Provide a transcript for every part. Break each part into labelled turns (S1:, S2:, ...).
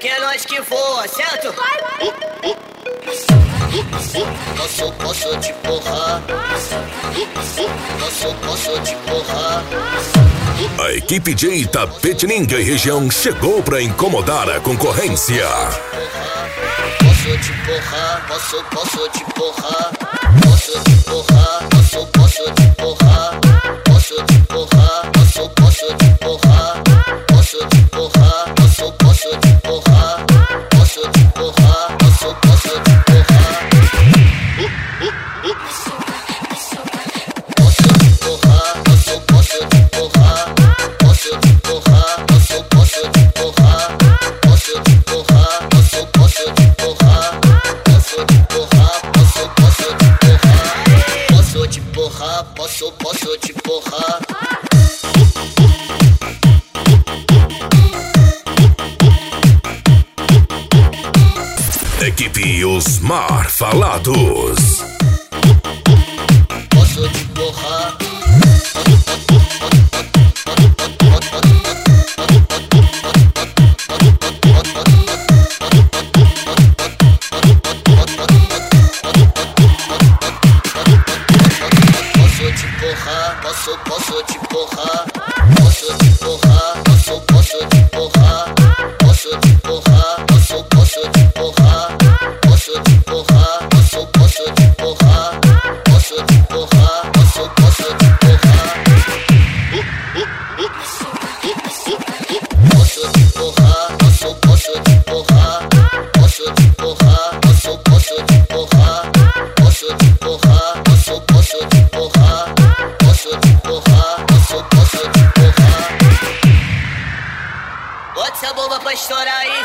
S1: que é nós que voa, certo? Posso te porrar. Posso te porrar.
S2: A equipe de Itapetininga e região chegou pra incomodar a concorrência.
S1: Posso te porrar, posso te porrar. Posso te porrar, posso te porrar. Posso te porrar, posso te porrar. Posso te porrar, posso te porrar. Posso te porrar, posso te porrar. Posso te porrar, posso te porrar. Posso te porrar, posso te porrar. Posso te porrar, posso te porrar. Posso te porrar, posso te porrar. Posso te porrar, posso te porrar.
S2: Equipe Osmar Falados.
S1: Posso te porrar. Posso te porrar, posso te porrar. Posso te porrar, posso te porrar. Posso te porrar, posso te porrar. Posso te porrar, posso te porrar. Posso te porrar, posso te porrar. Posso te porrar, posso te porrar. Posso te porrar, posso te porrar. Posso te porrar, posso te porrar. Posso te porrar, posso te porrar. Bota essa bomba pra estourar aí.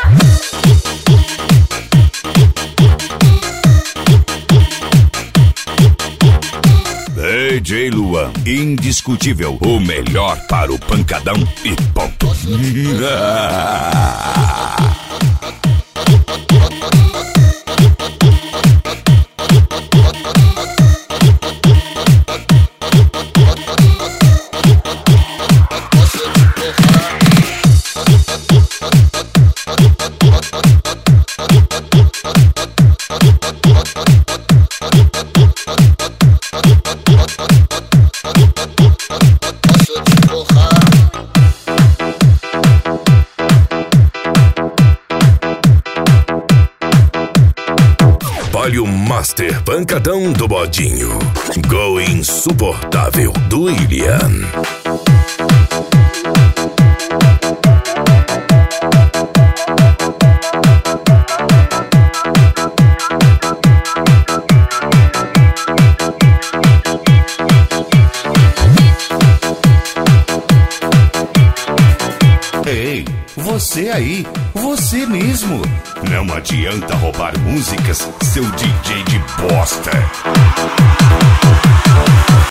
S3: DJ Luan, indiscutível, o melhor para o pancadão e ponto.
S2: Palio Master Pancadão do Bodinho. Gol insuportável do William.
S3: Ei, você aí, você mesmo. Não adianta roubar músicas, seu DJ de bosta.